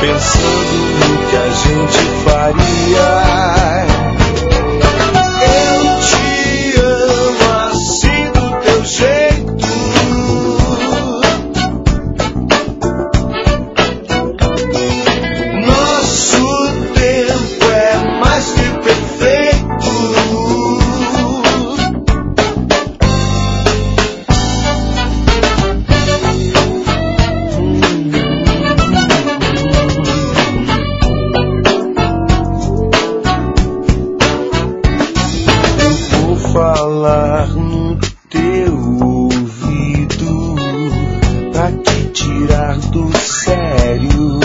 pensando no que a gente faria. Eu te amo assim do teu jeito. Nosso tempo é mais que perfeito. Falar no teu ouvido pra te tirar do sério.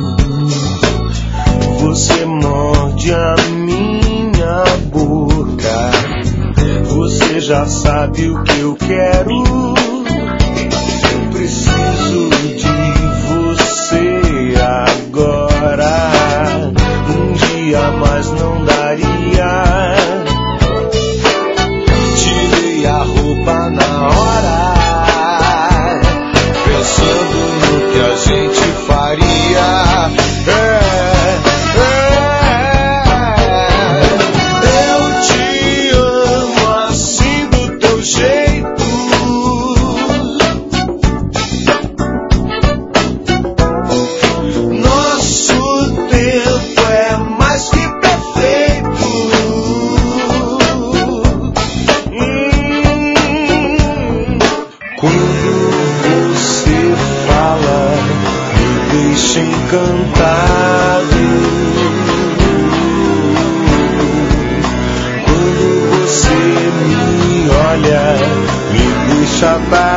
Você morde a minha boca. Você já sabe o que eu quero. Eu preciso de você agora. Um dia a mais não daria. A roupa na hora, pensando no que a gente faria. Eu te amo assim do teu jeito. Nosso tempo é mais que perfeito. Quando você fala, me deixa encantado. Quando você me olha, me deixa apaixonado.